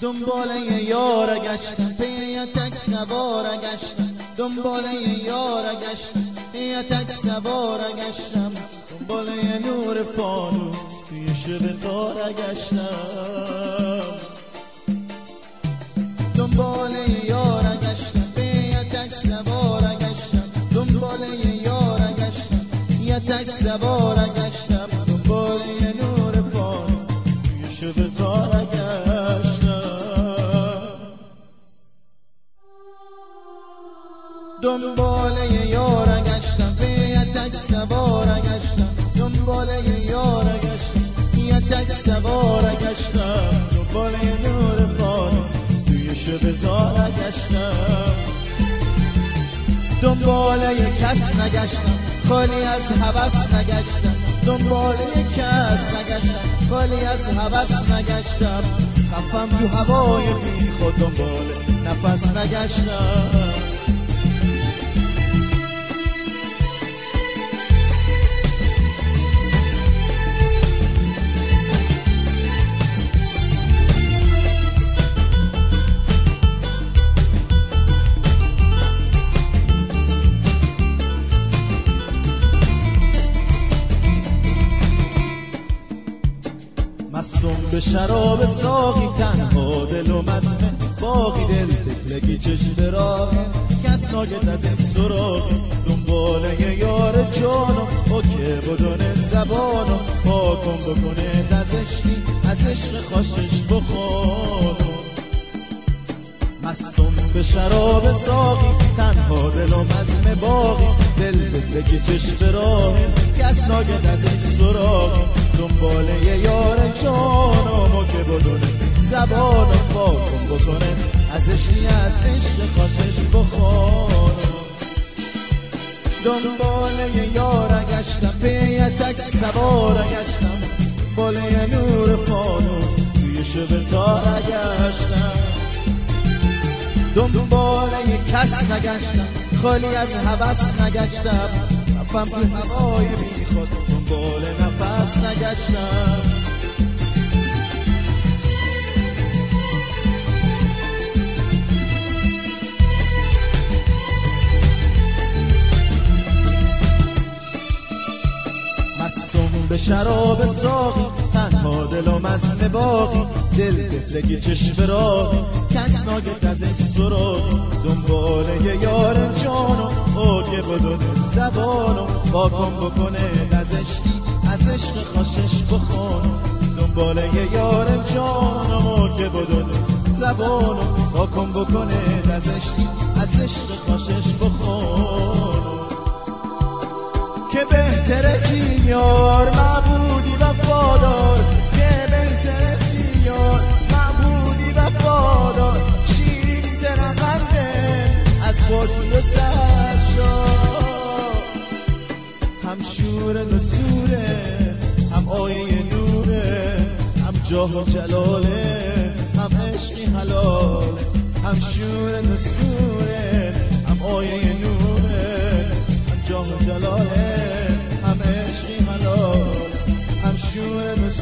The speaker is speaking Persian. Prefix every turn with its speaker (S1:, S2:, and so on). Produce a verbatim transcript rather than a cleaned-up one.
S1: دنباله یار گشتم پی یه تک سوار گشتم دنباله یار گشتم پی یه تک سوار گشتم دنباله نور فانوس توی شب تار گشتم دنباله یار گشتم پی یه تک سوار گشتم دنباله یار گشتم یه تک سوار گشتم دنباله نور فانوس توی شب تار دنباله یار گشتم به یه تک سوار گشتم دنباله یار گشتم یه تک سوار گشتم دنباله نور فانوس توی شب تار گشتم دنباله کس نگشتم خالی از هوس نگشتم دنباله کس نگشتم خالی از هوس نگشتم خفم تو هوای بی خود دنباله نفس نگشتم مستم به شراب ساقی تنها دل و مزمه باقی دل تفلگی چشم راهه کس ناگت از این سراغی دنباله یار جانم با که بدون زبانم پاکم بکنه دزشتی از عشق خوشش بخوانم مستم به شراب ساقی تنها دل و مزمه باقی دل تفلگی چشم راهه کس ناگت از این سراغی دنباله یار جانم که بدونه زبانم پاکم بکنه از عشقی از عشق خوشش بخوانم دنباله یار گشتم به یه تک سوار گشتم دنباله نور فانوس توی شب تار گشتم دنباله کس نگشتم خالی از هوس نگشتم رفتم تو هوای بی خود دنبال نفس نگشتم مستم به شراب ساقی تنها دل و مزم باقی دل تفلگی چشم راهی کس ناگت از این سراغی دنباله یار جانم او که بدون زبانم پاکم بکنه نزشتی از عشق خوشش بخوانم دنباله یار جانم او که بدون زبانم پاکم بکنه نزشتی از عشق خوشش بخوانم که بهتر از این یار معبودی وفادار که بهتر از این یار معبودی وفادار شیرین ترقنده از بادی و سرشار هم شور نسوره هم آیه نوره هم جاه و جلاله هم عشقی حلاله هم شور نسوره هم آیه نوره هم جاه و جلاله هم عشقی حلاله هم شور